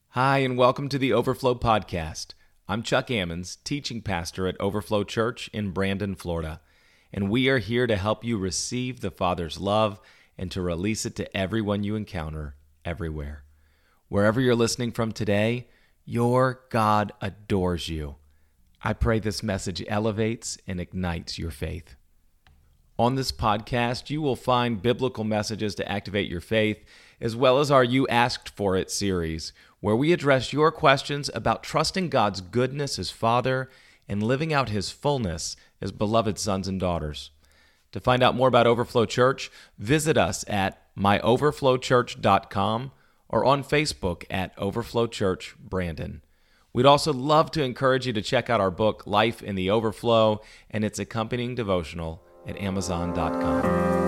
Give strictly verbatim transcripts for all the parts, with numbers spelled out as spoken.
Hi, and welcome to the Overflow Podcast. I'm Chuck Ammons, teaching pastor at Overflow Church in Brandon, Florida, and we are here to help you receive the Father's love and to release it to everyone you encounter everywhere. Wherever you're listening from today, your God adores you. I pray this message elevates and ignites your faith. On this podcast, you will find biblical messages to activate your faith, as well as our You Asked For It series, where we address your questions about trusting God's goodness as Father and living out His fullness as beloved sons and daughters. To find out more about Overflow Church, visit us at my overflow church dot com or on Facebook at Overflow Church Brandon. We'd also love to encourage you to check out our book, Life in the Overflow, and its accompanying devotional at amazon dot com.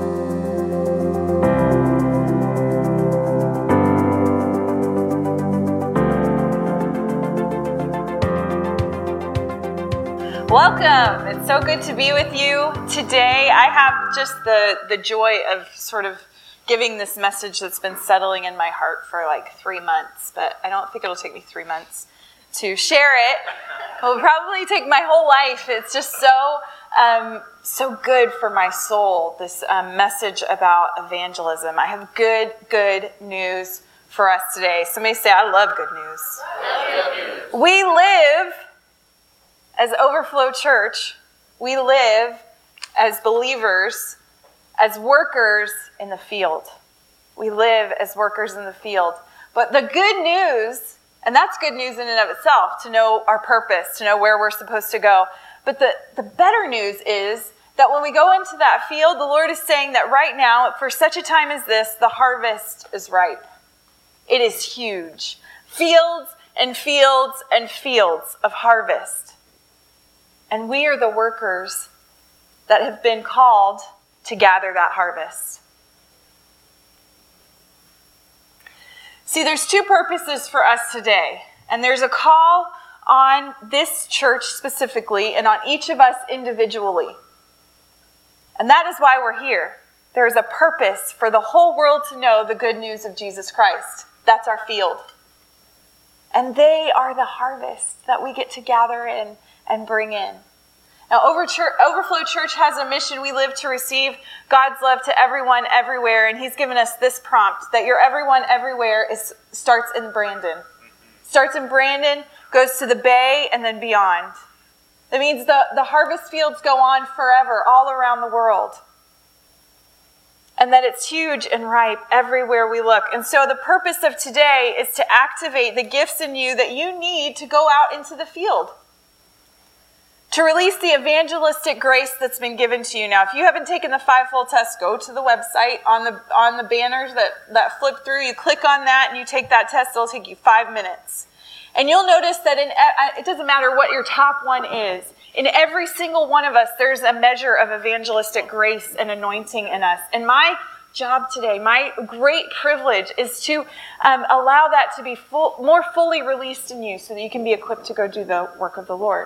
Welcome. It's so good to be with you today. I have just the, the joy of sort of giving this message that's been settling in my heart for like three months, but I don't think it'll take me three months to share it. It'll probably take my whole life. It's just so um, so good for my soul, this um, message about evangelism. I have good, good news for us today. Somebody say, I love good news. I love good news. We live as Overflow Church, we live as believers, as workers in the field. We live as workers in the field. But the good news, and that's good news in and of itself, to know our purpose, to know where we're supposed to go. But the, the better news is that when we go into that field, the Lord is saying that right now, for such a time as this, the harvest is ripe. It is huge. Fields and fields and fields of harvest. And we are the workers that have been called to gather that harvest. See, there's two purposes for us today. And there's a call on this church specifically and on each of us individually. And that is why we're here. There is a purpose for the whole world to know the good news of Jesus Christ. That's our field. And they are the harvest that we get to gather in and bring in. Now, Overflow Church has a mission. We live to receive God's love to everyone, everywhere, and He's given us this prompt, that your everyone, everywhere is starts in Brandon. Starts in Brandon, goes to the Bay, and then beyond. That means the, the harvest fields go on forever, all around the world. And that it's huge and ripe everywhere we look. And so the purpose of today is to activate the gifts in you that you need to go out into the field. To release the evangelistic grace that's been given to you. Now, if you haven't taken the fivefold test, go to the website. On the on the banners that, that flip through, you click on that and you take that test. It'll take you five minutes. And you'll notice that in it doesn't matter what your top one is. In every single one of us, there's a measure of evangelistic grace and anointing in us. And my job today, my great privilege, is to um, allow that to be full, more fully released in you so that you can be equipped to go do the work of the Lord.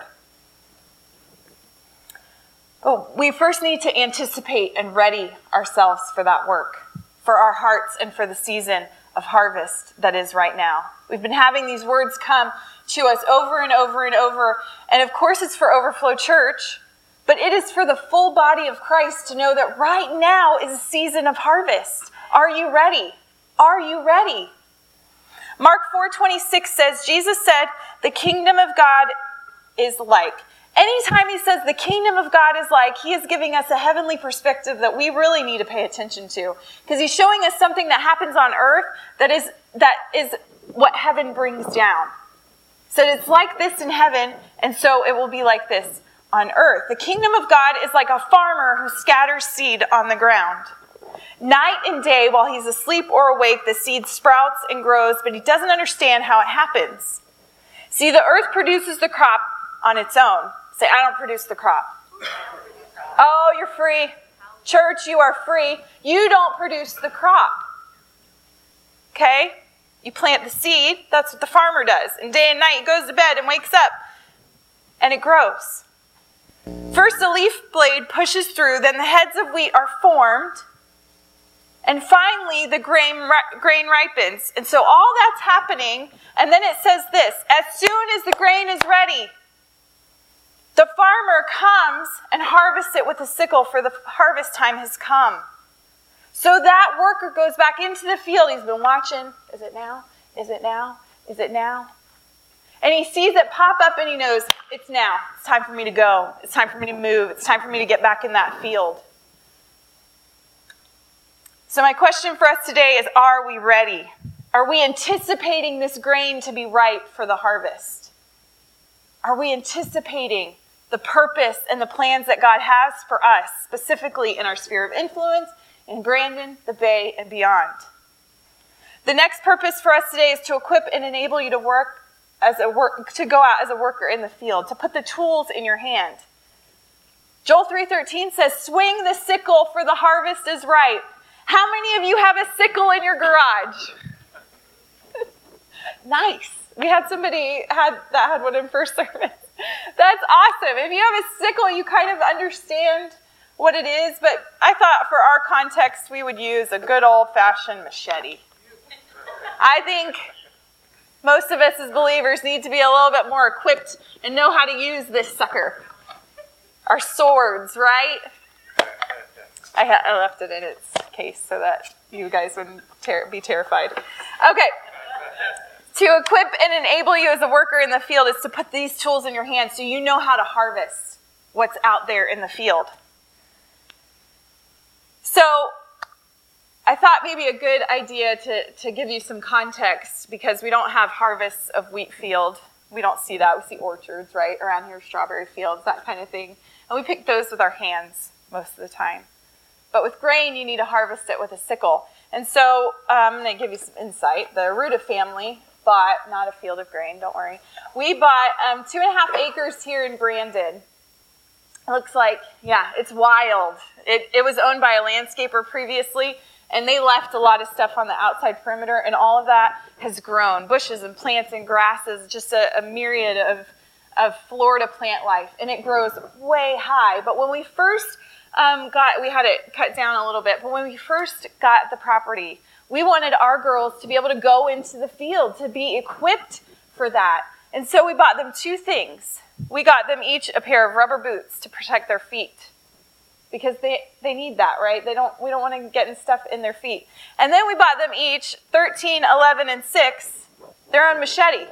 But we first need to anticipate and ready ourselves for that work, for our hearts and for the season of harvest that is right now. We've been having these words come to us over and over and over. And of course it's for Overflow Church, but it is for the full body of Christ to know that right now is a season of harvest. Are you ready? Are you ready? Mark four twenty-six says, Jesus said, the kingdom of God is like. Anytime he says the kingdom of God is like, he is giving us a heavenly perspective that we really need to pay attention to. Because he's showing us something that happens on earth that is that is what heaven brings down. So it's like this in heaven, and so it will be like this on earth. The kingdom of God is like a farmer who scatters seed on the ground. Night and day, while he's asleep or awake, the seed sprouts and grows, but he doesn't understand how it happens. See, the earth produces the crop on its own. Say, I don't produce the crop. Oh, you're free. Church, you are free. You don't produce the crop. Okay? You plant the seed. That's what the farmer does. And day and night, he goes to bed and wakes up. And it grows. First, a leaf blade pushes through. Then the heads of wheat are formed. And finally, the grain, grain ripens. And so all that's happening, and then it says this, as soon as the grain is ready, the farmer comes and harvests it with a sickle, for the harvest time has come. So that worker goes back into the field. He's been watching. Is it now? Is it now? Is it now? And he sees it pop up and he knows, it's now. It's time for me to go. It's time for me to move. It's time for me to get back in that field. So my question for us today is, are we ready? Are we anticipating this grain to be ripe for the harvest? Are we anticipating the purpose and the plans that God has for us, specifically in our sphere of influence, in Brandon, the Bay, and beyond? The next purpose for us today is to equip and enable you to work as a work to go out as a worker in the field, to put the tools in your hand. Joel three thirteen says, "Swing the sickle, for the harvest is ripe." How many of you have a sickle in your garage? Nice. We had somebody had that had one in first service. That's awesome. If you have a sickle, you kind of understand what it is, but I thought for our context, we would use a good old-fashioned machete. I think most of us as believers need to be a little bit more equipped and know how to use this sucker. Our swords, right? I, ha- I left it in its case so that you guys wouldn't ter- be terrified. Okay. To equip and enable you as a worker in the field is to put these tools in your hands so you know how to harvest what's out there in the field. So I thought maybe a good idea to, to give you some context, because we don't have harvests of wheat field. We don't see that. We see orchards, right, around here, strawberry fields, that kind of thing. And we pick those with our hands most of the time. But with grain, you need to harvest it with a sickle. And so um, I'm going to give you some insight. The Ruda family bought, not a field of grain, don't worry. We bought um, two and a half acres here in Brandon. It looks like, yeah, it's wild. It, it was owned by a landscaper previously, and they left a lot of stuff on the outside perimeter, and all of that has grown. Bushes and plants and grasses, just a, a myriad of, of Florida plant life, and it grows way high. But when we first um, got, we had it cut down a little bit, but when we first got the property, we wanted our girls to be able to go into the field, to be equipped for that. And so we bought them two things. We got them each a pair of rubber boots to protect their feet, because they, they need that, right? They don't. We don't want to get stuff in their feet. And then we bought them each, thirteen, eleven, and six, their own machete.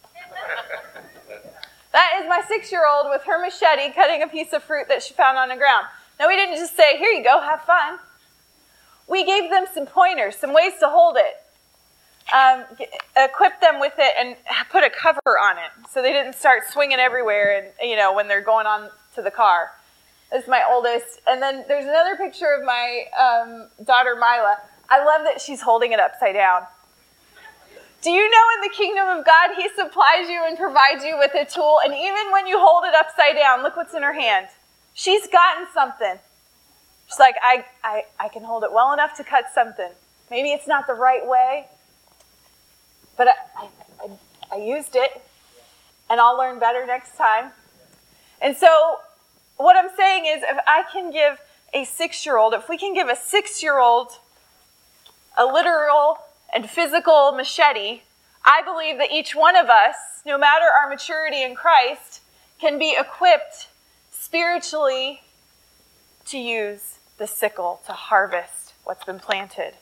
That is my six-year-old with her machete cutting a piece of fruit that she found on the ground. Now, we didn't just say, here you go, have fun. We gave them some pointers, some ways to hold it. Um, equip them with it and put a cover on it so they didn't start swinging everywhere and, you know, when they're going on to the car. This is my oldest. And then there's another picture of my um, daughter, Mila. I love that she's holding it upside down. Do you know in the kingdom of God, he supplies you and provides you with a tool, and even when you hold it upside down, look what's in her hand. She's gotten something. She's like, I, I, I can hold it well enough to cut something. Maybe it's not the right way, but I, I, I used it, and I'll learn better next time. And so what I'm saying is, if I can give a six-year-old, if we can give a six-year-old a literal and physical machete, I believe that each one of us, no matter our maturity in Christ, can be equipped spiritually to use the sickle to harvest what's been planted.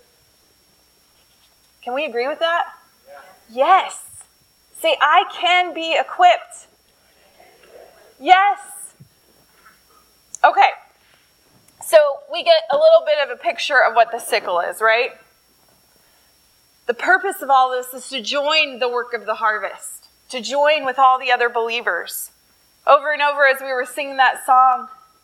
Can we agree with that? Yes. Say, I can be equipped. Yes. Okay. So we get a little bit of a picture of what the sickle is, right? The purpose of all this is to join the work of the harvest, to join with all the other believers. Over and over as we were singing that song,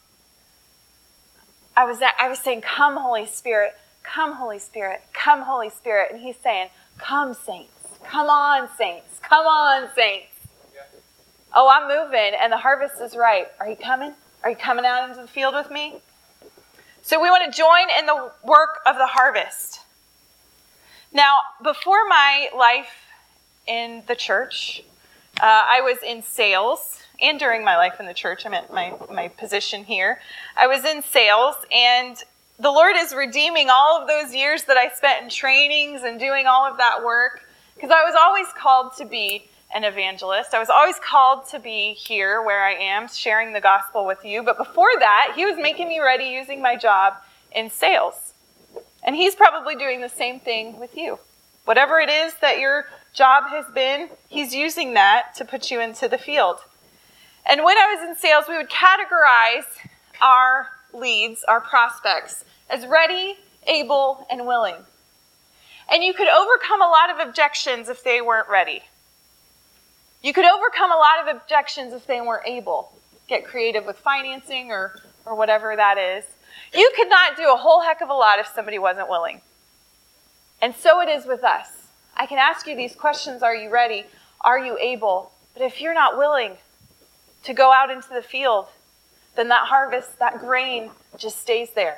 I was I was saying, come, Holy Spirit, come, Holy Spirit, come, Holy Spirit. And he's saying, come, saints, come on, saints, come on, saints. Yeah. Oh, I'm moving, and the harvest is ripe. Are you coming? Are you coming out into the field with me? So we want to join in the work of the harvest. Now, before my life in the church, uh, I was in sales. And during my life in the church, I meant my, my position here. I was in sales, and the Lord is redeeming all of those years that I spent in trainings and doing all of that work, because I was always called to be an evangelist. I was always called to be here where I am, sharing the gospel with you. But before that, he was making me ready using my job in sales. And he's probably doing the same thing with you. Whatever it is that your job has been, he's using that to put you into the field. And when I was in sales, we would categorize our leads, our prospects, as ready, able, and willing. And you could overcome a lot of objections if they weren't ready. You could overcome a lot of objections if they weren't able. Get creative with financing or, or whatever that is. You could not do a whole heck of a lot if somebody wasn't willing. And so it is with us. I can ask you these questions. Are you ready? Are you able? But if you're not willing to go out into the field, then that harvest, that grain just stays there.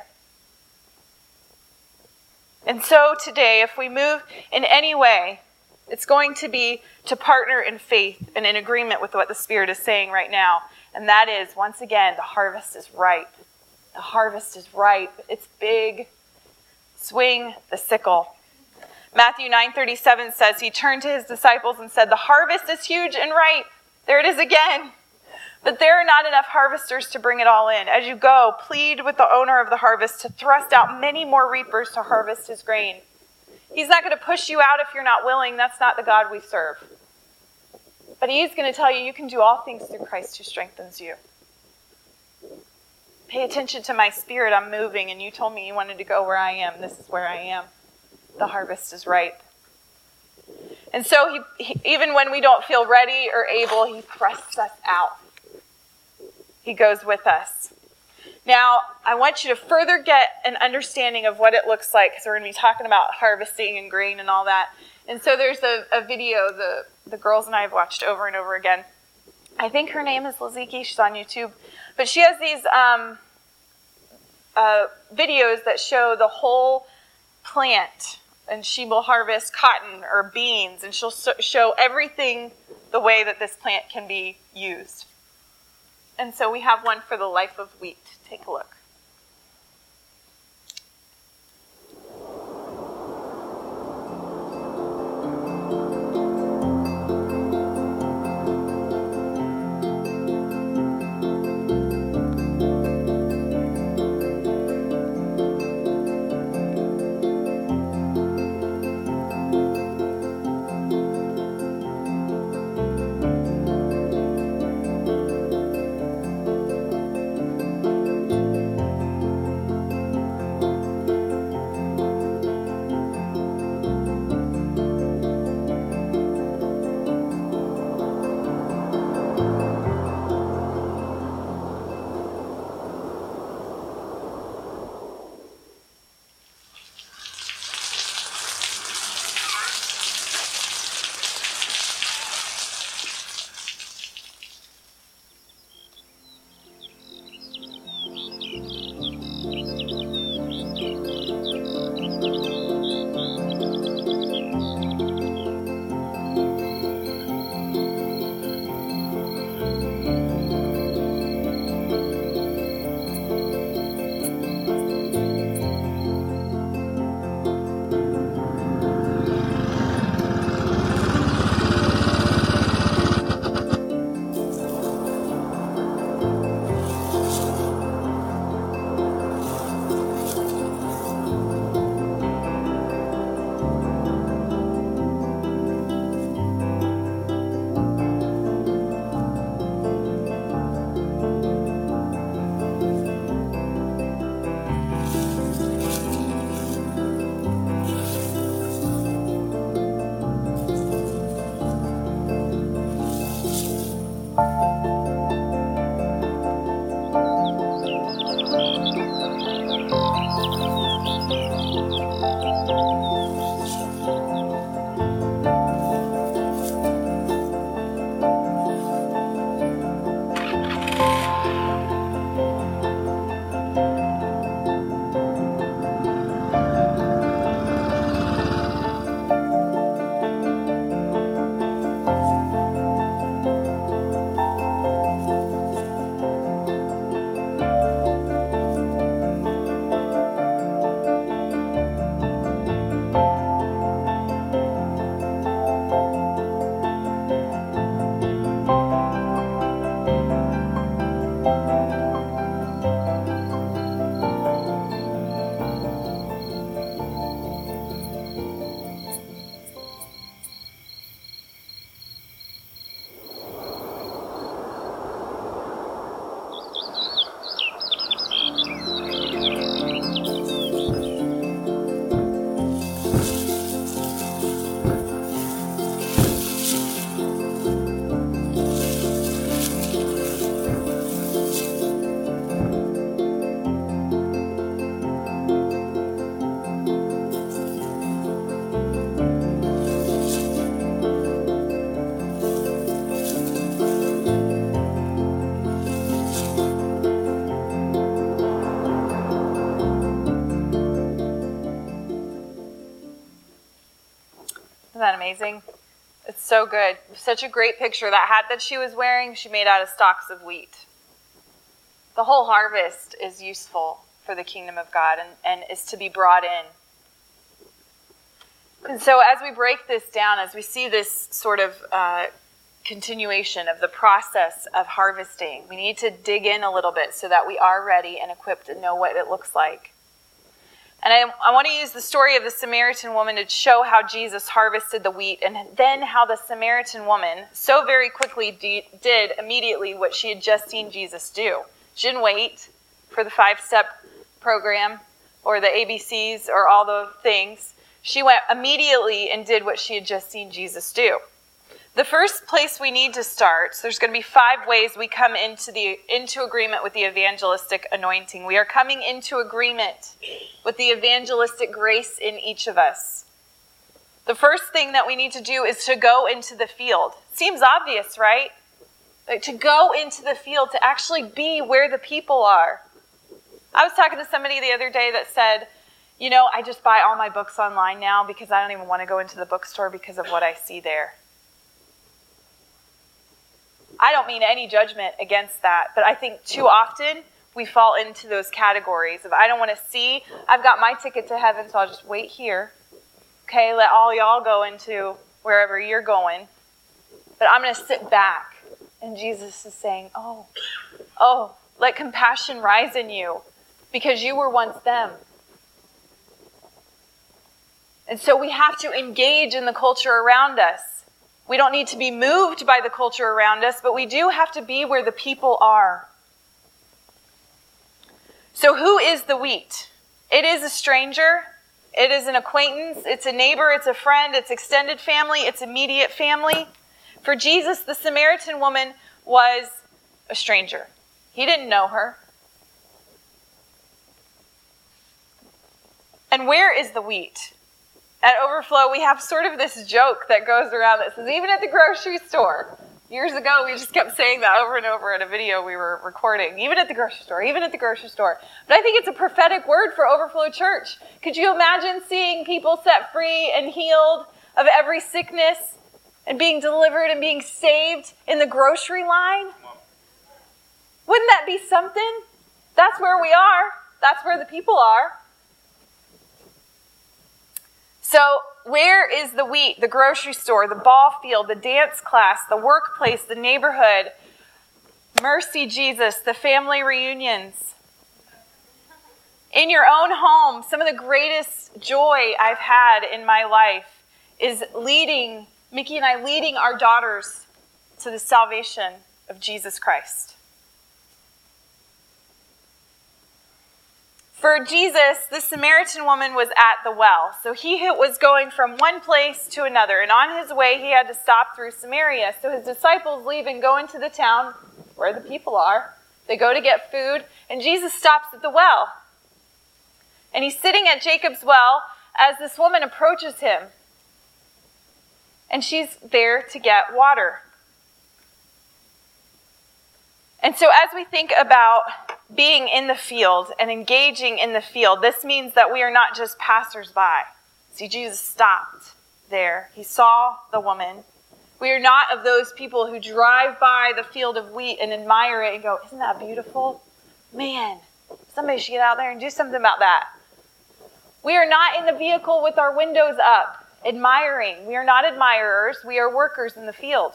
And so today, if we move in any way, it's going to be to partner in faith and in agreement with what the Spirit is saying right now. And that is, once again, the harvest is ripe. The harvest is ripe. It's big. Swing the sickle. Matthew nine thirty-seven says, he turned to his disciples and said, the harvest is huge and ripe. There it is again. But there are not enough harvesters to bring it all in. As you go, plead with the owner of the harvest to thrust out many more reapers to harvest his grain. He's not going to push you out if you're not willing. That's not the God we serve. But he's going to tell you, you can do all things through Christ who strengthens you. Pay attention to my spirit. I'm moving, and you told me you wanted to go where I am. This is where I am. The harvest is ripe. And so he, he, even when we don't feel ready or able, he thrusts us out. He goes with us. Now, I want you to further get an understanding of what it looks like, because we're going to be talking about harvesting and grain and all that. And so there's a, a video the, the girls and I have watched over and over again. I think her name is Laziki. She's on YouTube. But she has these um, uh, videos that show the whole plant. And she will harvest cotton or beans. And she'll so- show everything the way that this plant can be used. And so we have one for the life of wheat. Take a look. amazing? It's so good. Such a great picture. That hat that she was wearing, she made out of stalks of wheat. The whole harvest is useful for the kingdom of God and, and is to be brought in. And so as we break this down, as we see this sort of uh, continuation of the process of harvesting, we need to dig in a little bit so that we are ready and equipped and know what it looks like. And I, I want to use the story of the Samaritan woman to show how Jesus harvested the wheat, and then how the Samaritan woman so very quickly de- did immediately what she had just seen Jesus do. She didn't wait for the five-step program or the A B Cs or all the things. She went immediately and did what she had just seen Jesus do. The first place we need to start, so there's going to be five ways we come into the into agreement with the evangelistic anointing. We are coming into agreement with the evangelistic grace in each of us. The first thing that we need to do is to go into the field. Seems obvious, right? Like to go into the field, to actually be where the people are. I was talking to somebody the other day that said, you know, I just buy all my books online now because I don't even want to go into the bookstore because of what I see there. I don't mean any judgment against that, but I think too often we fall into those categories of I don't want to see, I've got my ticket to heaven, so I'll just wait here. Okay, let all y'all go into wherever you're going, but I'm going to sit back. And Jesus is saying, oh, oh, let compassion rise in you because you were once them. And so we have to engage in the culture around us. We don't need to be moved by the culture around us, but we do have to be where the people are. So who is the wheat? It is a stranger. It is an acquaintance. It's a neighbor. It's a friend. It's extended family. It's immediate family. For Jesus, the Samaritan woman was a stranger. He didn't know her. And where is the wheat? At Overflow, we have sort of this joke that goes around that says, even at the grocery store. Years ago, we just kept saying that over and over in a video we were recording. Even at the grocery store, even at the grocery store. But I think it's a prophetic word for Overflow Church. Could you imagine seeing people set free and healed of every sickness and being delivered and being saved in the grocery line? Wouldn't that be something? That's where we are. That's where the people are. So where is the wheat, the grocery store, the ball field, the dance class, the workplace, the neighborhood? Mercy, Jesus, the family reunions. In your own home, some of the greatest joy I've had in my life is leading, Mickey and I leading our daughters to the salvation of Jesus Christ. For Jesus, the Samaritan woman was at the well. So he was going from one place to another. And on his way, he had to stop through Samaria. So his disciples leave and go into the town where the people are. They go to get food. And Jesus stops at the well. And he's sitting at Jacob's well as this woman approaches him. And she's there to get water. And so as we think about being in the field and engaging in the field, this means that we are not just passersby. See, Jesus stopped there. He saw the woman. We are not of those people who drive by the field of wheat and admire it and go, isn't that beautiful? Man, somebody should get out there and do something about that. We are not in the vehicle with our windows up, admiring. We are not admirers. We are workers in the field.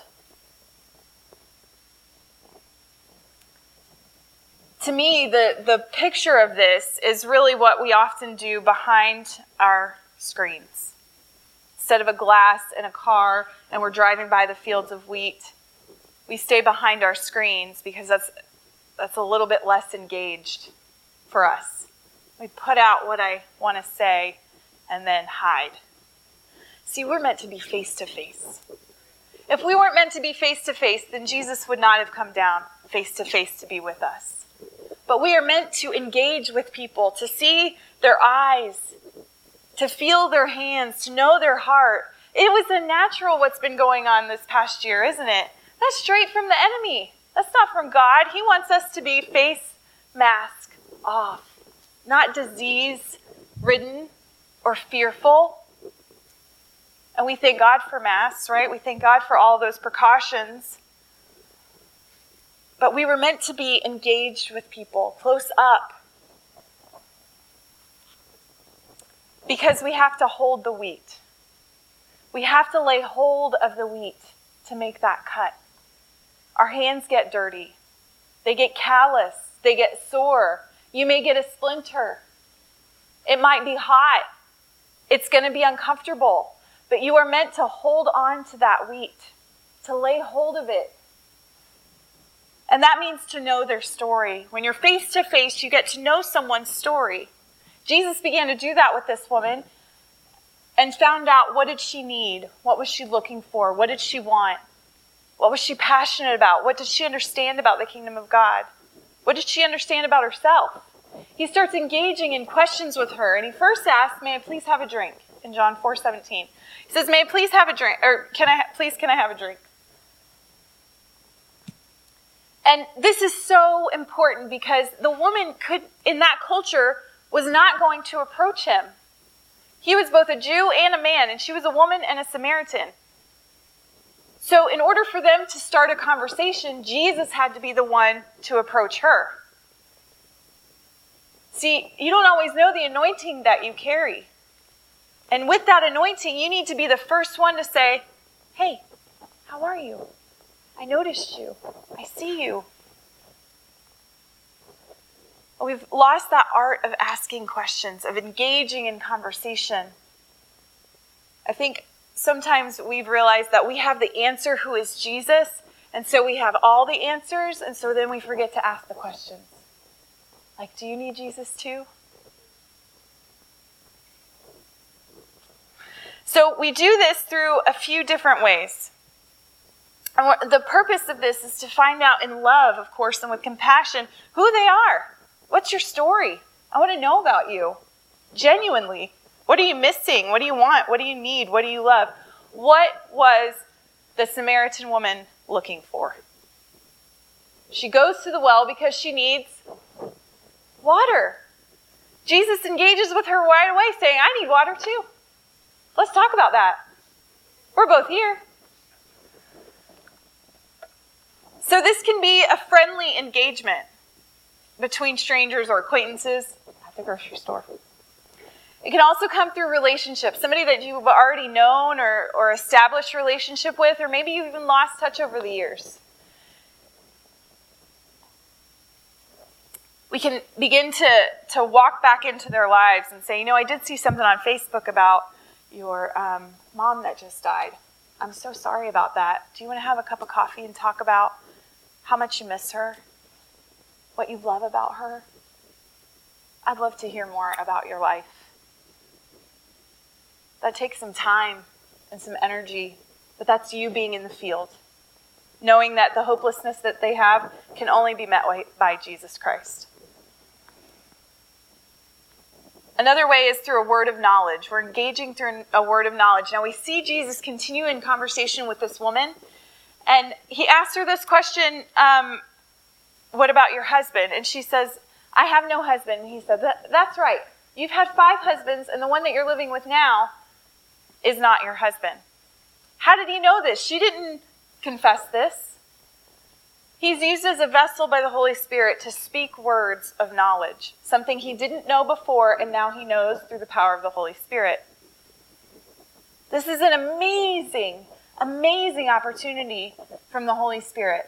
To me, the, the picture of this is really what we often do behind our screens. Instead of a glass in a car and we're driving by the fields of wheat, we stay behind our screens because that's that's a little bit less engaged for us. We put out what I want to say and then hide. See, we're meant to be face to face. If we weren't meant to be face to face, then Jesus would not have come down face to face to be with us. But we are meant to engage with people, to see their eyes, to feel their hands, to know their heart. It was unnatural what's been going on this past year, isn't it? That's straight from the enemy. That's not from God. He wants us to be face mask off, not disease-ridden or fearful. And we thank God for masks, right? We thank God for all those precautions. But we were meant to be engaged with people, close up. Because we have to hold the wheat. We have to lay hold of the wheat to make that cut. Our hands get dirty. They get callous. They get sore. You may get a splinter. It might be hot. It's going to be uncomfortable. But you are meant to hold on to that wheat, to lay hold of it. And that means to know their story. When you're face to face, you get to know someone's story. Jesus began to do that with this woman and found out, what did she need? What was she looking for? What did she want? What was she passionate about? What did she understand about the kingdom of God? What did she understand about herself? He starts engaging in questions with her, and he first asks, "May I please have a drink?" in John four seventeen. He says, "May I please have a drink?" Or can I, please, can I have a drink? And this is so important because the woman could, in that culture, was not going to approach him. He was both a Jew and a man, and she was a woman and a Samaritan. So in order for them to start a conversation, Jesus had to be the one to approach her. See, you don't always know the anointing that you carry. And with that anointing, you need to be the first one to say, "Hey, how are you? I noticed you. I see you." We've lost that art of asking questions, of engaging in conversation. I think sometimes we've realized that we have the answer, who is Jesus, and so we have all the answers, and so then we forget to ask the questions. Like, do you need Jesus too? So we do this through a few different ways. And what, the purpose of this is to find out in love, of course, and with compassion, who they are. What's your story? I want to know about you. Genuinely. What are you missing? What do you want? What do you need? What do you love? What was the Samaritan woman looking for? She goes to the well because she needs water. Jesus engages with her right away saying, "I need water too. Let's talk about that. We're both here." So this can be a friendly engagement between strangers or acquaintances at the grocery store. It can also come through relationships, somebody that you've already known or, or established a relationship with, or maybe you've even lost touch over the years. We can begin to, to walk back into their lives and say, "You know, I did see something on Facebook about your um, mom that just died. I'm so sorry about that. Do you want to have a cup of coffee and talk about how much you miss her? What you love about her? I'd love to hear more about your life." That takes some time and some energy, but that's you being in the field, knowing that the hopelessness that they have can only be met by Jesus Christ. Another way is through a word of knowledge. We're engaging through a word of knowledge. Now we see Jesus continue in conversation with this woman, and he asks her this question, um, "What about your husband?" And she says, "I have no husband." And he said, that, "That's right. You've had five husbands, and the one that you're living with now is not your husband." How did he know this? She didn't confess this. He's used as a vessel by the Holy Spirit to speak words of knowledge, something he didn't know before, and now he knows through the power of the Holy Spirit. This is an amazing, amazing opportunity from the Holy Spirit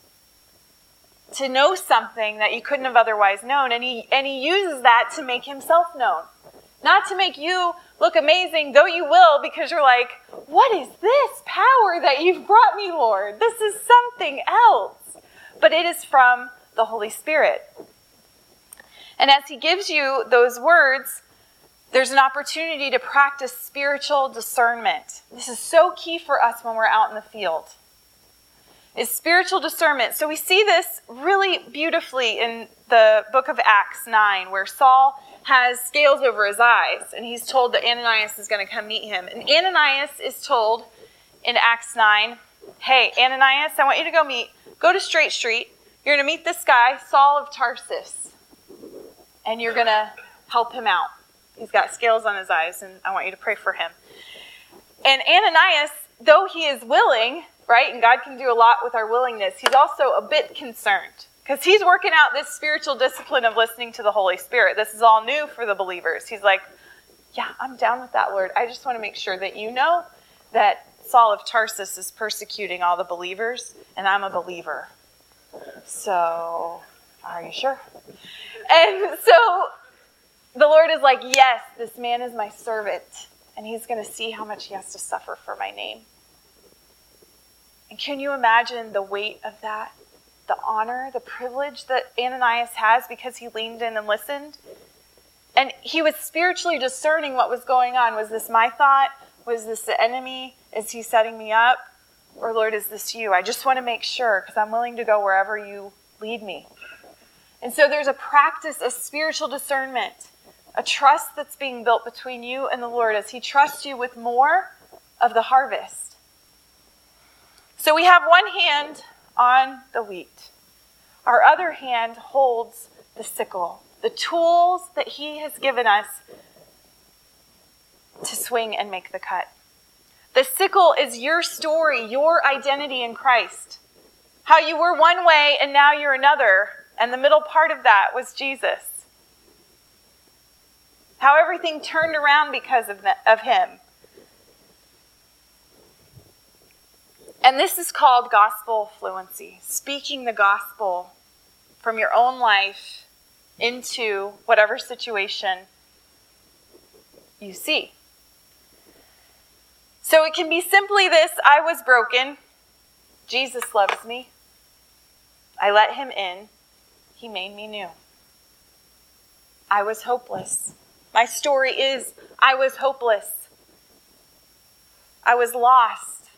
to know something that you couldn't have otherwise known, and he and he uses that to make himself known. Not to make you look amazing, though you will, because you're like, "What is this power that you've brought me, Lord? This is something else." But it is from the Holy Spirit. And as he gives you those words, there's an opportunity to practice spiritual discernment. This is so key for us when we're out in the field. Is spiritual discernment. So we see this really beautifully in the book of Acts nine, where Saul has scales over his eyes, and he's told that Ananias is going to come meet him. And Ananias is told in Acts nine, "Hey, Ananias, I want you to go meet, go to Straight Street. You're going to meet this guy, Saul of Tarsus, and you're going to help him out. He's got scales on his eyes, and I want you to pray for him." And Ananias, though he is willing, right, and God can do a lot with our willingness, he's also a bit concerned because he's working out this spiritual discipline of listening to the Holy Spirit. This is all new for the believers. He's like, yeah, I'm down with that, Lord. I just want to make sure that you know that Saul of Tarsus is persecuting all the believers, and I'm a believer. So, are you sure? And so the Lord is like, yes, this man is my servant, and he's going to see how much he has to suffer for my name. And can you imagine the weight of that? The honor, the privilege that Ananias has because he leaned in and listened? And he was spiritually discerning what was going on. Was this my thought? Was this the enemy? Is he setting me up? Or Lord, is this you? I just want to make sure because I'm willing to go wherever you lead me. And so there's a practice of spiritual discernment, a trust that's being built between you and the Lord as he trusts you with more of the harvest. So we have one hand on the wheat. Our other hand holds the sickle, the tools that he has given us to swing and make the cut. The sickle is your story, your identity in Christ. How you were one way and now you're another. And the middle part of that was Jesus. How everything turned around because of, the, of him. And this is called gospel fluency. Speaking the gospel from your own life into whatever situation you see. So it can be simply this: I was broken. Jesus loves me. I let him in. He made me new. I was hopeless. My story is, I was hopeless. I was lost.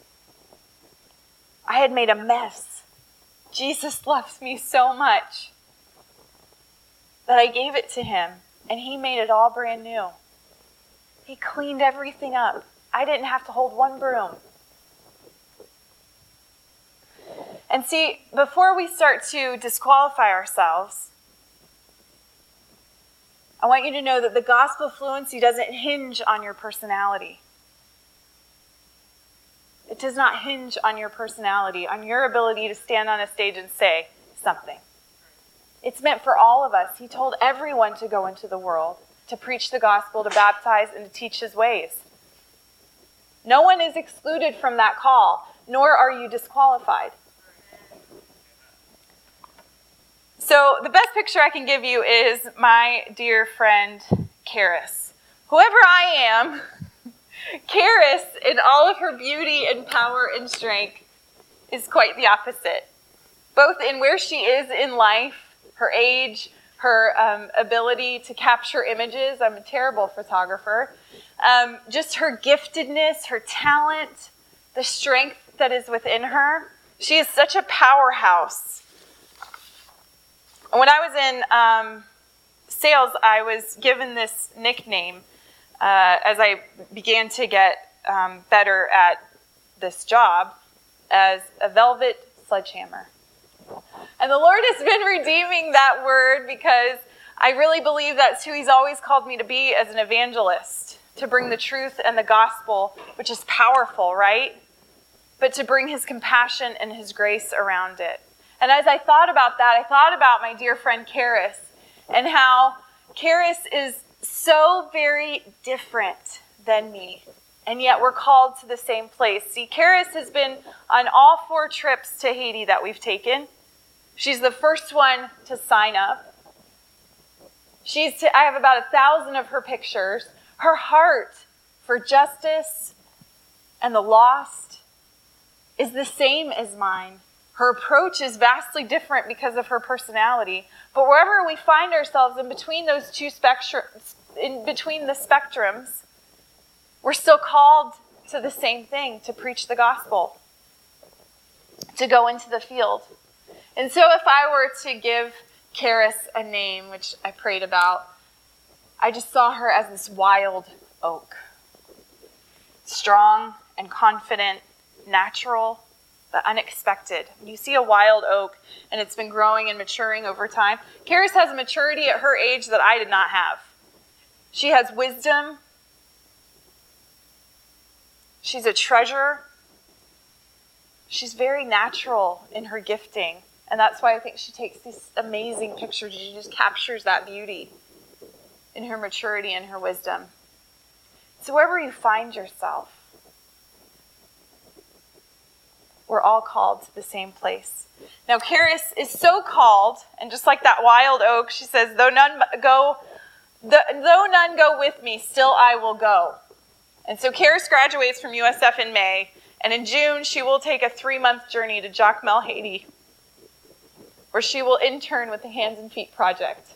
I had made a mess. Jesus loves me so much that I gave it to him, and he made it all brand new. He cleaned everything up. I didn't have to hold one broom. And see, before we start to disqualify ourselves, I want you to know that the gospel fluency doesn't hinge on your personality. It does not hinge on your personality, on your ability to stand on a stage and say something. It's meant for all of us. He told everyone to go into the world, to preach the gospel, to baptize, and to teach his ways. No one is excluded from that call, nor are you disqualified. So the best picture I can give you is my dear friend, Karis. Whoever I am, Karis, in all of her beauty and power and strength, is quite the opposite. Both in where she is in life, her age, her um, ability to capture images. I'm a terrible photographer. Um, just her giftedness, her talent, the strength that is within her. She is such a powerhouse. When I was in um, sales, I was given this nickname uh, as I began to get um, better at this job as a velvet sledgehammer. And the Lord has been redeeming that word because I really believe that's who he's always called me to be as an evangelist, to bring the truth and the gospel, which is powerful, right? But to bring his compassion and his grace around it. And as I thought about that, I thought about my dear friend Karis and how Karis is so very different than me. And yet we're called to the same place. See, Karis has been on all four trips to Haiti that we've taken. She's the first one to sign up. She's to, I have about a thousand of her pictures. Her heart for justice and the lost is the same as mine. Her approach is vastly different because of her personality. But wherever we find ourselves in between those two spectrums, in between the spectrums, we're still called to the same thing, to preach the gospel, to go into the field. And so if I were to give Karis a name, which I prayed about, I just saw her as this wild oak. Strong and confident, natural, but unexpected. You see a wild oak, and it's been growing and maturing over time. Karis has a maturity at her age that I did not have. She has wisdom. She's a treasure. She's very natural in her gifting. And that's why I think she takes these amazing pictures. She just captures that beauty in her maturity and her wisdom. So wherever you find yourself, we're all called to the same place. Now, Charis is so called, and just like that wild oak, she says, though none go, though none go with me, still I will go. And so Charis graduates from U S F in May, and in June she will take a three-month journey to Jacmel, Haiti, where she will intern with the Hands and Feet Project.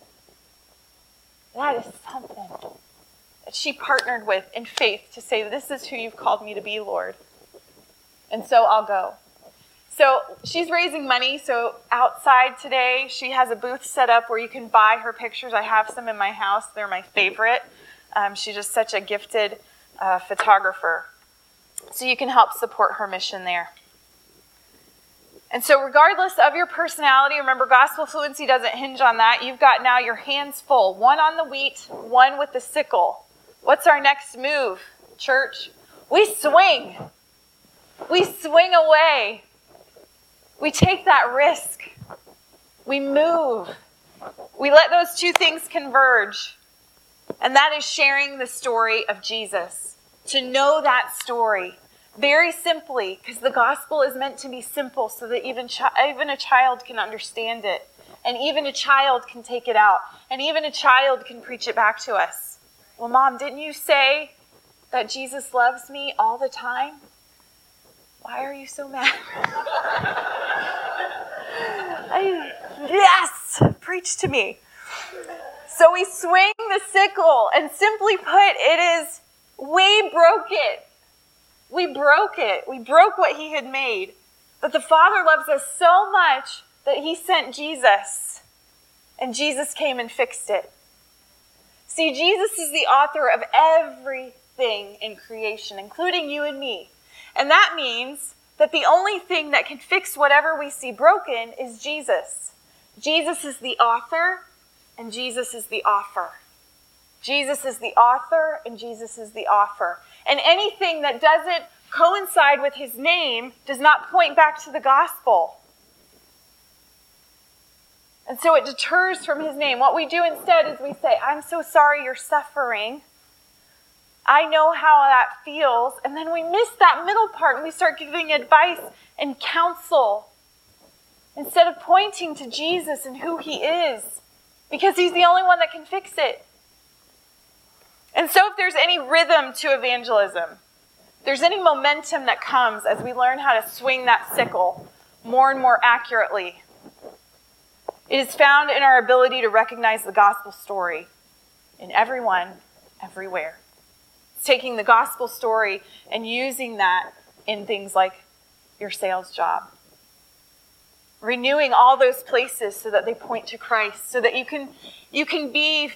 That is something that she partnered with in faith to say, this is who you've called me to be, Lord. And so I'll go. So she's raising money. So outside today, she has a booth set up where you can buy her pictures. I have some in my house. They're my favorite. Um, she's just such a gifted uh, photographer. So you can help support her mission there. And so regardless of your personality, remember, gospel fluency doesn't hinge on that. You've got now your hands full. One on the wheat, one with the sickle. What's our next move, church? We swing. We swing away. We take that risk. We move. We let those two things converge. And that is sharing the story of Jesus. To know that story very simply, because the gospel is meant to be simple so that even, chi- even a child can understand it. And even a child can take it out. And even a child can preach it back to us. Well, Mom, didn't you say that Jesus loves me all the time? Why are you so mad? I, yes, preach to me. So we swing the sickle, and simply put, it is, we broke it. We broke it. We broke what he had made. But the Father loves us so much that he sent Jesus, and Jesus came and fixed it. See, Jesus is the author of everything in creation, including you and me. And that means that the only thing that can fix whatever we see broken is Jesus. Jesus is the author, and Jesus is the offer. Jesus is the author, and Jesus is the offer. And anything that doesn't coincide with his name does not point back to the gospel. And so it deters from his name. What we do instead is we say, I'm so sorry you're suffering. I know how that feels. And then we miss that middle part and we start giving advice and counsel instead of pointing to Jesus and who he is, because he's the only one that can fix it. And so if there's any rhythm to evangelism, there's any momentum that comes as we learn how to swing that sickle more and more accurately, it is found in our ability to recognize the gospel story in everyone, everywhere. It's taking the gospel story and using that in things like your sales job. Renewing all those places so that they point to Christ, so that you can you can be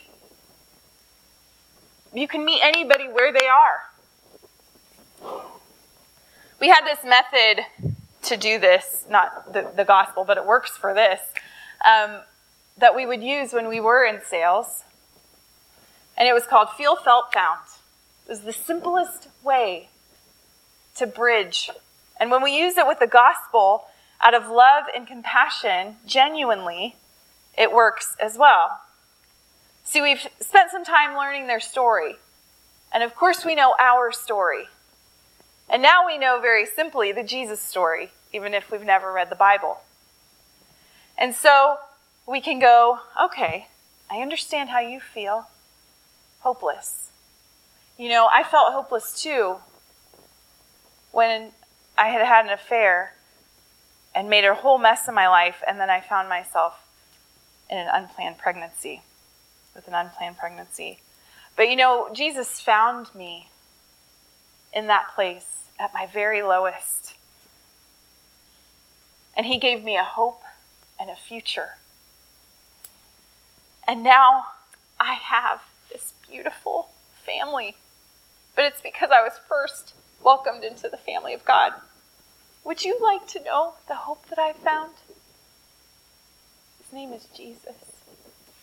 you can meet anybody where they are. We had this method to do this, not the, the gospel, but it works for this, um, that we would use when we were in sales. And it was called Feel, Felt, Found. It was the simplest way to bridge. And when we use it with the gospel, out of love and compassion, genuinely, it works as well. See, we've spent some time learning their story. And of course we know our story. And now we know very simply the Jesus story, even if we've never read the Bible. And so we can go, okay, I understand how you feel. Hopeless. You know, I felt hopeless too when I had had an affair and made a whole mess of my life, and then I found myself in an unplanned pregnancy, with an unplanned pregnancy. But you know, Jesus found me in that place at my very lowest. And he gave me a hope and a future. And now I have this beautiful family. But it's because I was first welcomed into the family of God. Would you like to know the hope that I found? His name is Jesus.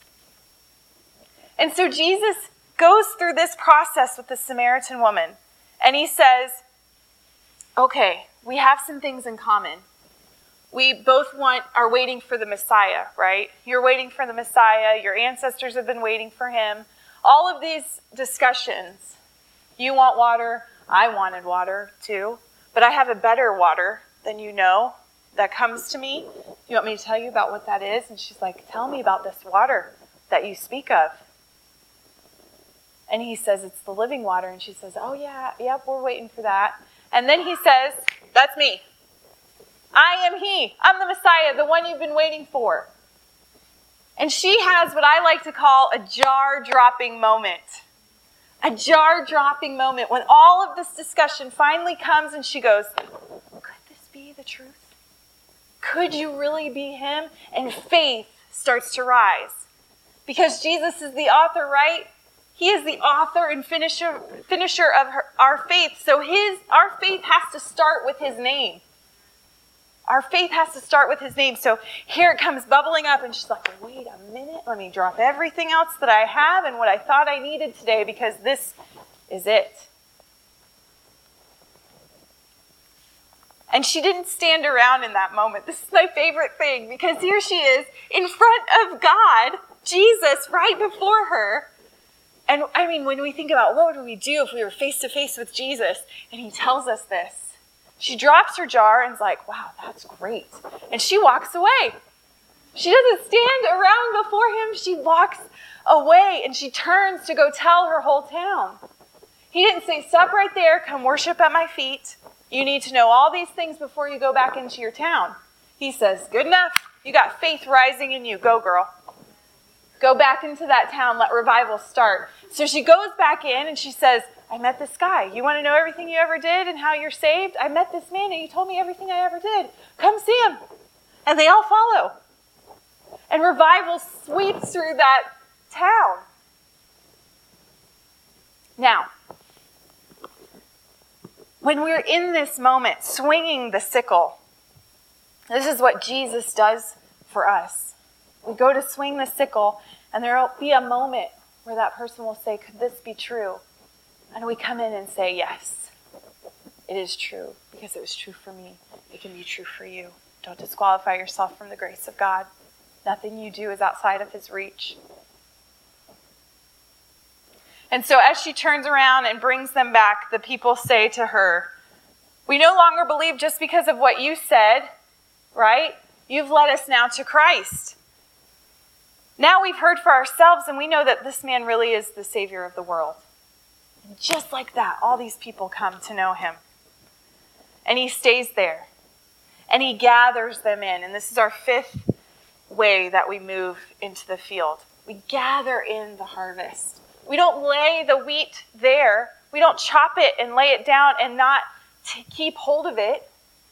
And so Jesus goes through this process with the Samaritan woman. And he says, okay, we have some things in common. We both want are waiting for the Messiah, right? You're waiting for the Messiah. Your ancestors have been waiting for him. All of these discussions. You want water. I wanted water too. But I have a better water than you know that comes to me. You want me to tell you about what that is? And she's like, tell me about this water that you speak of. And he says, it's the living water. And she says, oh yeah, yep, we're waiting for that. And then he says, that's me. I am he. I'm the Messiah, the one you've been waiting for. And she has what I like to call a jar-dropping moment. A jar-dropping moment when all of this discussion finally comes and she goes, could this be the truth? Could you really be him? And faith starts to rise. Because Jesus is the author, right? He is the author and finisher, finisher of her, our faith. So his, our faith has to start with his name. Our faith has to start with his name. So here it comes bubbling up and she's like, wait a minute, let me drop everything else that I have and what I thought I needed today because this is it. And she didn't stand around in that moment. This is my favorite thing because here she is in front of God, Jesus, right before her. And I mean, when we think about what would we do if we were face to face with Jesus and he tells us this, she drops her jar and is like, wow, that's great. And she walks away. She doesn't stand around before him. She walks away and she turns to go tell her whole town. He didn't say, stop right there, come worship at my feet. You need to know all these things before you go back into your town. He says, good enough. You got faith rising in you. Go, girl. Go back into that town. Let revival start. So she goes back in and she says, I met this guy. You want to know everything you ever did and how you're saved? I met this man and he told me everything I ever did. Come see him. And they all follow. And revival sweeps through that town. Now, when we're in this moment, swinging the sickle, this is what Jesus does for us. We go to swing the sickle, and there will be a moment where that person will say, could this be true? And we come in and say, yes, it is true, because it was true for me. It can be true for you. Don't disqualify yourself from the grace of God. Nothing you do is outside of his reach. And so as she turns around and brings them back, the people say to her, we no longer believe just because of what you said, right? You've led us now to Christ. Now we've heard for ourselves and we know that this man really is the Savior of the world. And just like that, all these people come to know him. And he stays there. And he gathers them in. And this is our fifth way that we move into the field. We gather in the harvest. We don't lay the wheat there. We don't chop it and lay it down and not t- keep hold of it.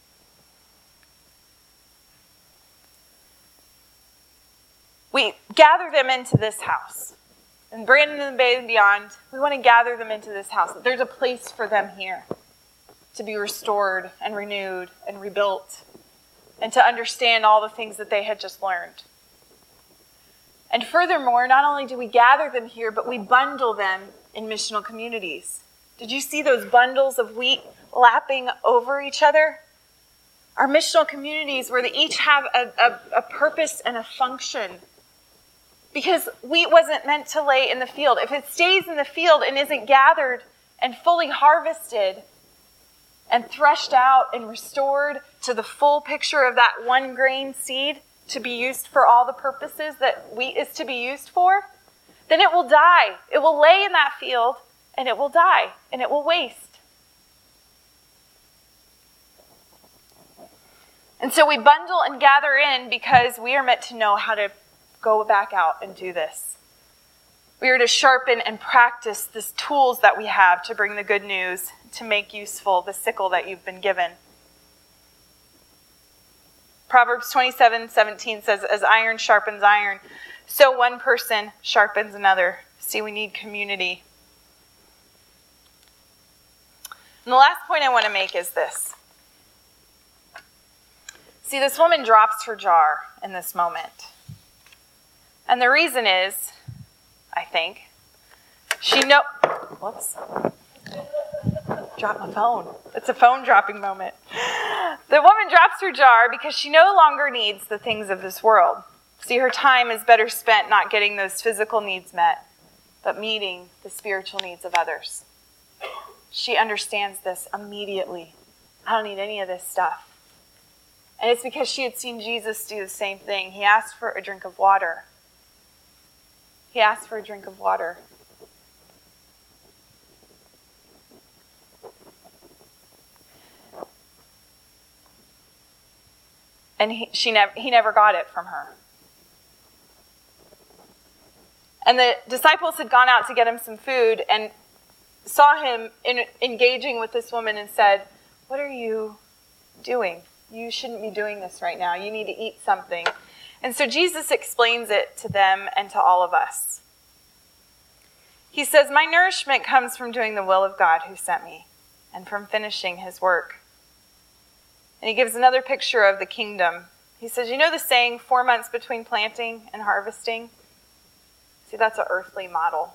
We gather them into this house. In Brandon and the Bay and beyond, we want to gather them into this house. There's a place for them here to be restored and renewed and rebuilt and to understand all the things that they had just learned. And furthermore, not only do we gather them here, but we bundle them in missional communities. Did you see those bundles of wheat lapping over each other? Our missional communities where they each have a, a, a purpose and a function. Because wheat wasn't meant to lay in the field. If it stays in the field and isn't gathered and fully harvested and threshed out and restored to the full picture of that one grain seed to be used for all the purposes that wheat is to be used for, then it will die. It will lay in that field and it will die and it will waste. And so we bundle and gather in because we are meant to know how to go back out and do this. We are to sharpen and practice the tools that we have to bring the good news, to make useful the sickle that you've been given. Proverbs twenty-seven seventeen says, as iron sharpens iron, so one person sharpens another. See, we need community. And the last point I want to make is this. See, this woman drops her jar in this moment. And the reason is, I think, she know. Whoops. Drop my phone. It's a phone dropping moment. The woman drops her jar because she no longer needs the things of this world. See, her time is better spent not getting those physical needs met, but meeting the spiritual needs of others. She understands this immediately. I don't need any of this stuff. And it's because she had seen Jesus do the same thing. He asked for a drink of water. He asked for a drink of water. And he, she never, he never got it from her. And the disciples had gone out to get him some food and saw him in, engaging with this woman and said, "What are you doing? You shouldn't be doing this right now. You need to eat something." And so Jesus explains it to them and to all of us. He says, "My nourishment comes from doing the will of God who sent me and from finishing his work." And he gives another picture of the kingdom. He says, you know the saying, four months between planting and harvesting? See, that's an earthly model.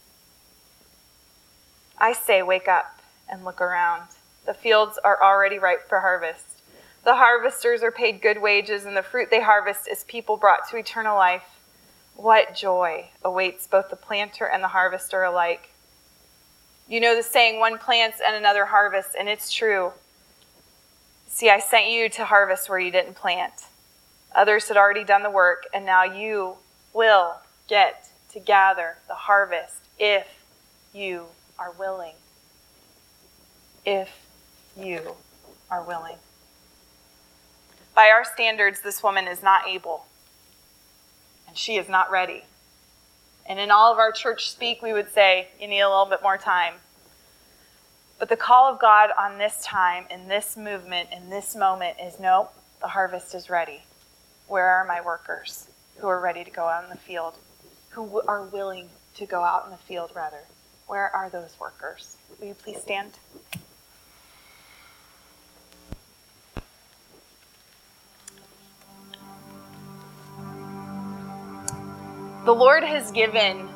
I say, wake up and look around. The fields are already ripe for harvest. The harvesters are paid good wages, and the fruit they harvest is people brought to eternal life. What joy awaits both the planter and the harvester alike. You know the saying, one plants and another harvests, and it's true. See, I sent you to harvest where you didn't plant. Others had already done the work, and now you will get to gather the harvest if you are willing. If you are willing. By our standards, this woman is not able, and she is not ready. And in all of our church speak, we would say, you need a little bit more time. But the call of God on this time, in this movement, in this moment is, nope, the harvest is ready. Where are my workers who are ready to go out in the field? Who are willing to go out in the field, rather? Where are those workers? Will you please stand? The Lord has given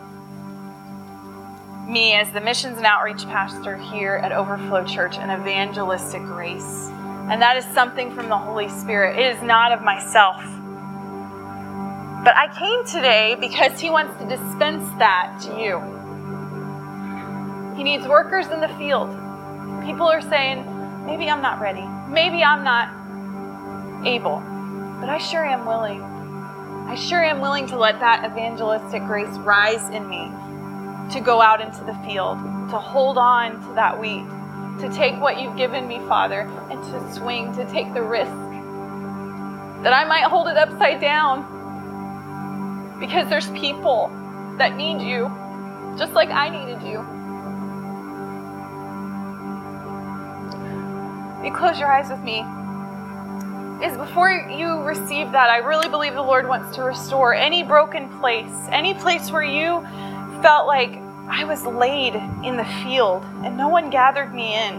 me, as the missions and outreach pastor here at Overflow Church, an evangelistic grace. And that is something from the Holy Spirit. It is not of myself. But I came today because he wants to dispense that to you. He needs workers in the field. People are saying, maybe I'm not ready. Maybe I'm not able. But I sure am willing. I sure am willing to let that evangelistic grace rise in me, to go out into the field, to hold on to that wheat, to take what you've given me, Father, and to swing, to take the risk that I might hold it upside down, because there's people that need you, just like I needed you. You close your eyes with me. Is before you receive that, I really believe the Lord wants to restore any broken place, any place where you felt like I was laid in the field and no one gathered me in.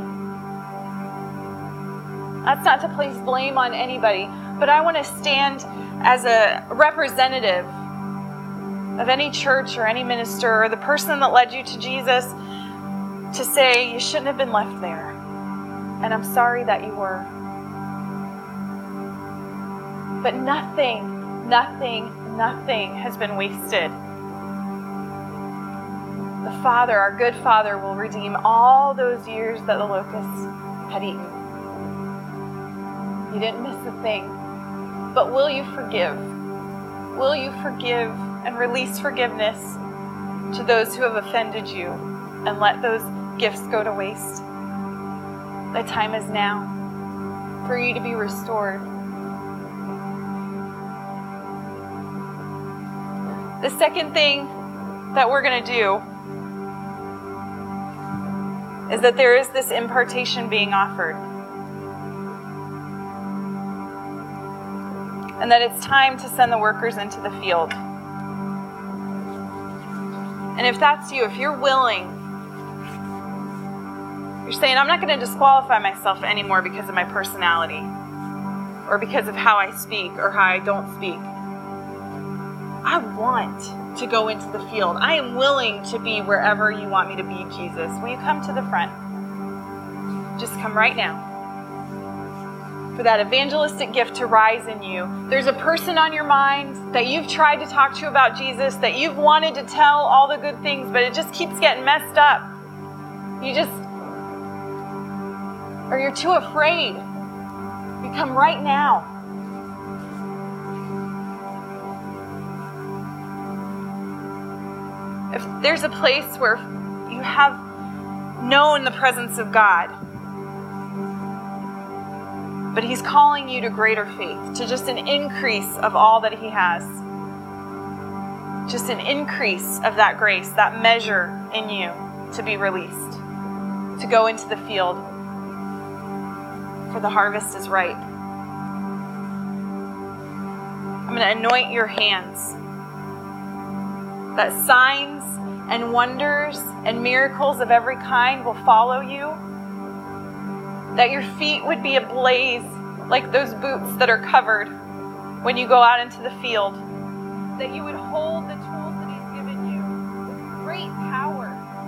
That's not to place blame on anybody, but I want to stand as a representative of any church or any minister or the person that led you to Jesus to say you shouldn't have been left there. And I'm sorry that you were. But nothing, nothing, nothing has been wasted. The Father, our good Father, will redeem all those years that the locusts had eaten. You didn't miss a thing. But will you forgive? Will you forgive and release forgiveness to those who have offended you and let those gifts go to waste? The time is now for you to be restored. The second thing that we're going to do is that there is this impartation being offered. And that it's time to send the workers into the field. And if that's you, if you're willing, you're saying, I'm not going to disqualify myself anymore because of my personality or because of how I speak or how I don't speak. I want to go into the field. I am willing to be wherever you want me to be, Jesus. Will you come to the front? just come right now. For that evangelistic gift to rise in you. There's a person on your mind that you've tried to talk to about Jesus, that you've wanted to tell all the good things, but it just keeps getting messed up. You just, or you're too afraid. You come right now. If there's a place where you have known the presence of God, but He's calling you to greater faith, to just an increase of all that He has. Just an increase of that grace, that measure in you to be released, to go into the field, for the harvest is ripe. I'm going to anoint your hands, that signs and wonders and miracles of every kind will follow you. That your feet would be ablaze like those boots that are covered when you go out into the field. That you would hold the tools that He's given you with great power.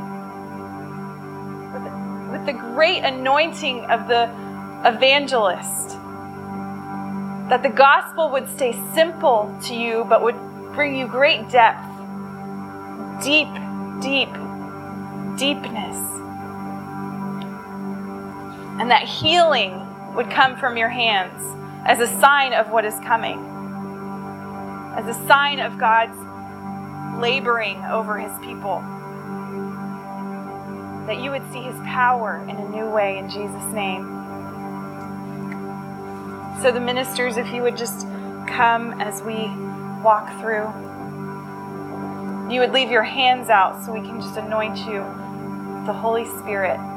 With the, with the great anointing of the evangelist. That the gospel would stay simple to you but would bring you great depth. Deep, deep, deepness. And that healing would come from your hands as a sign of what is coming. As a sign of God's laboring over His people. That you would see His power in a new way in Jesus' name. So the ministers, if you would just come as we walk through. You would leave your hands out so we can just anoint you with the Holy Spirit.